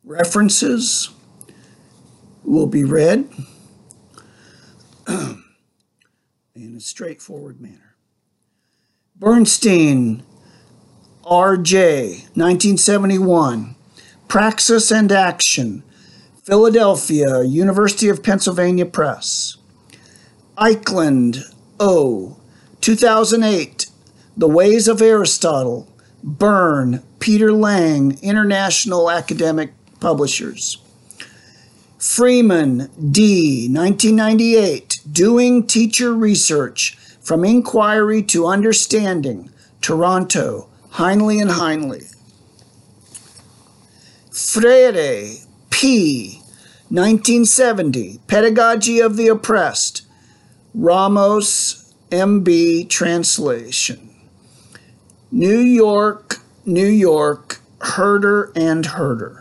References will be read in a straightforward manner. Bernstein, R.J., 1971, Praxis and Action, Philadelphia, University of Pennsylvania Press. Eichland, O., 2008, The Ways of Aristotle, Bern, Peter Lang, International Academic Publishers. Freeman, D., 1998, Doing Teacher Research, From Inquiry to Understanding, Toronto, Heinley and Heinley. Freire, P., 1970, Pedagogy of the Oppressed, Ramos, M.B., translation. New York, New York, Herder and Herder.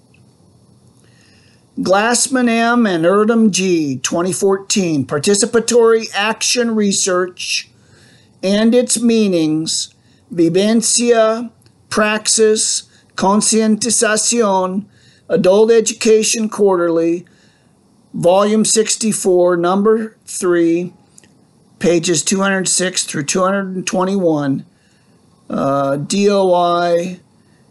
Glassman M. and Erdem G., 2014, Participatory Action Research and Its Meanings, Vivencia, Praxis, Concientización, Adult Education Quarterly, Volume 64, Number 3, pages 206 through 221, DOI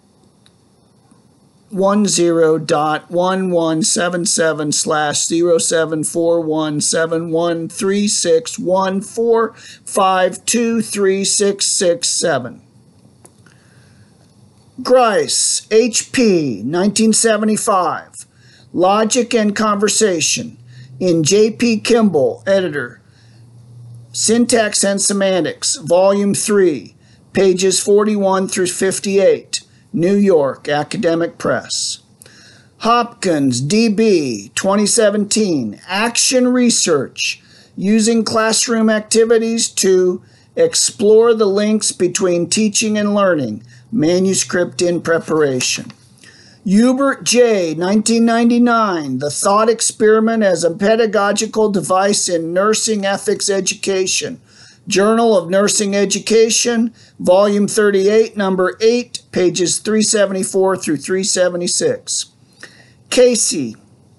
10.1177/0741713614523667. Grice, H.P., 1975, Logic and Conversation, in J.P. Kimball, editor, Syntax and Semantics, Volume 3, pages 41 through 58, New York, Academic Press. Hopkins, D.B., 2017, Action Research, Using Classroom Activities to Explore the Links Between Teaching and Learning, manuscript in preparation. Hubert J., 1999, The Thought Experiment as a Pedagogical Device in Nursing Ethics Education, Journal of Nursing Education, Volume 38, Number 8, pages 374 through 376. Casey,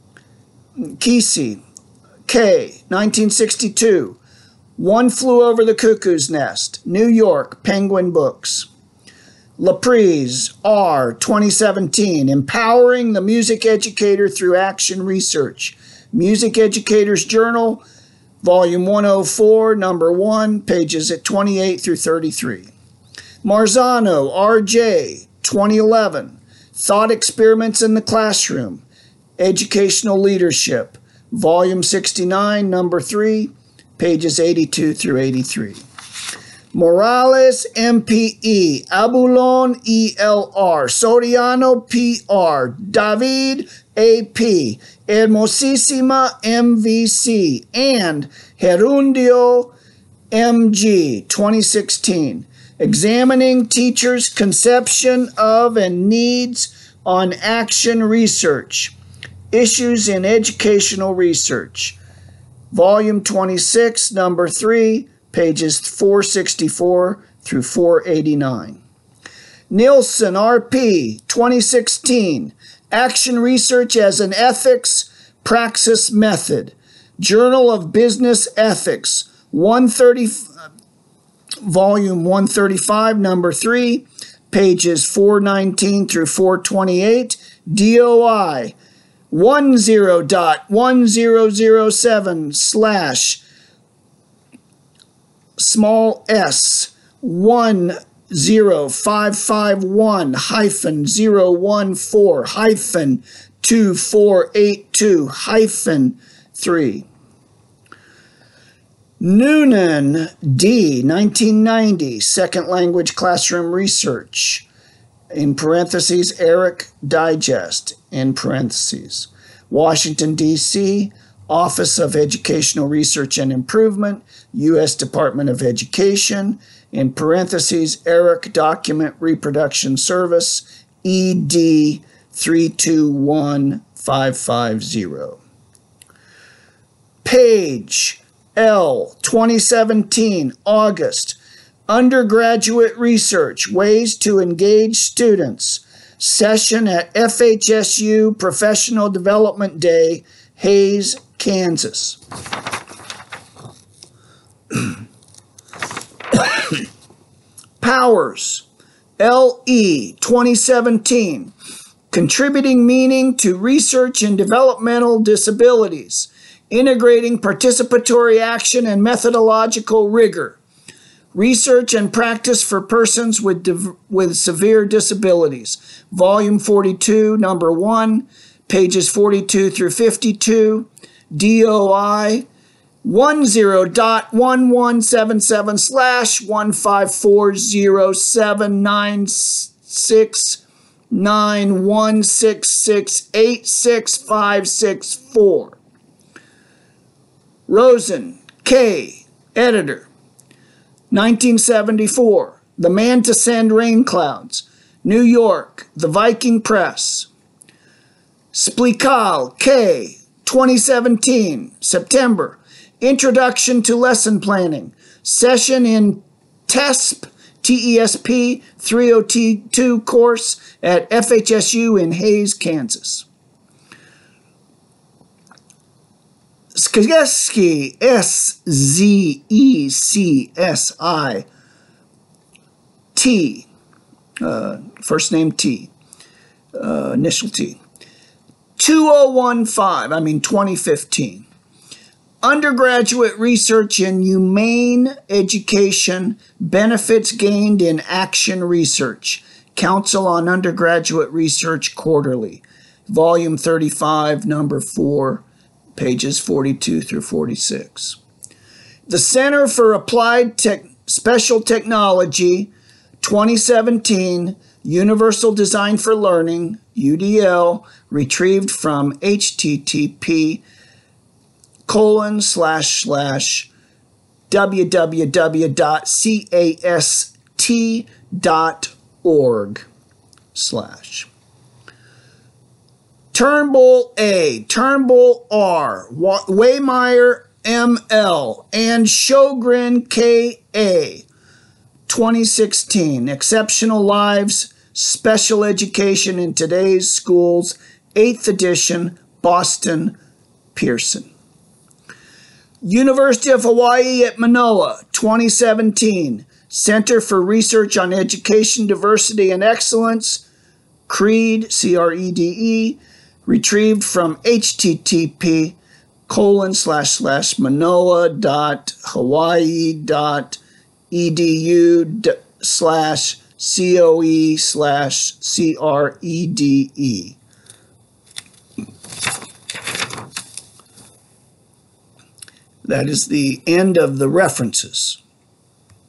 K., 1962, One Flew Over the Cuckoo's Nest, New York, Penguin Books. Laprise, R., 2017, Empowering the Music Educator Through Action Research, Music Educators Journal, Volume 104, Number 1, pages at 28 through 33. Marzano, R.J., 2011, Thought Experiments in the Classroom, Educational Leadership, Volume 69, Number 3, pages 82 through 83. Morales, MPE, Abulon, ELR, Soriano, PR, David, AP, Hermosísima, MVC, and Gerundio, MG, 2016, Examining Teachers' Conception of and Needs on Action Research, Issues in Educational Research, Volume 26, Number 3, pages 464 through 489. Nielsen, R.P., 2016, Action Research as an Ethics Praxis Method, Journal of Business Ethics, Volume 135, Number 3, pages 419 through 428, DOI 10.1007/ small s 10551-014-2482-3. Noonan, D., 1990, Second Language Classroom Research, in parentheses, Eric Digest, in parentheses. Washington, D.C., Office of Educational Research and Improvement, U.S. Department of Education, in parentheses, Eric Document Reproduction Service, ED 321550. Page, L., 2017, August, Undergraduate Research, Ways to Engage Students, session at FHSU Professional Development Day, Hays, Kansas. Powers, L.E., 2017, Contributing Meaning to Research in Developmental Disabilities, Integrating Participatory Action and Methodological Rigor, Research and Practice for Persons with Severe Disabilities, Volume 42, Number 1, pages 42 through 52, DOI 10.1177/15407969166866564. Rosen, K., editor, 1974, The Man to Send Rain Clouds, New York, The Viking Press. Splikal, K., 2017, September, Introduction to Lesson Planning, session in TESP, TESP 302 course at FHSU in Hays, Kansas. Szecsi, S-Z-E-C-S-I-T, first name T, initial T, 2015. Undergraduate research in humane education, benefits gained in action research. Council on Undergraduate Research Quarterly, Volume 35, Number 4, pages 42 through 46. The Center for Applied Special Technology, 2017, Universal Design for Learning, UDL, retrieved from http://www.cast.org/. Turnbull A., Turnbull R., Waymeyer M.L., and Sjogren K.A., 2016, Exceptional Lives, Special Education in Today's Schools, 8th edition, Boston, Pearson. University of Hawaii at Manoa, 2017, Center for Research on Education, Diversity, and Excellence, CREED, C-R-E-D-E, retrieved from http://manoa.hawaii.edu/COE/CREDE. That is the end of the references.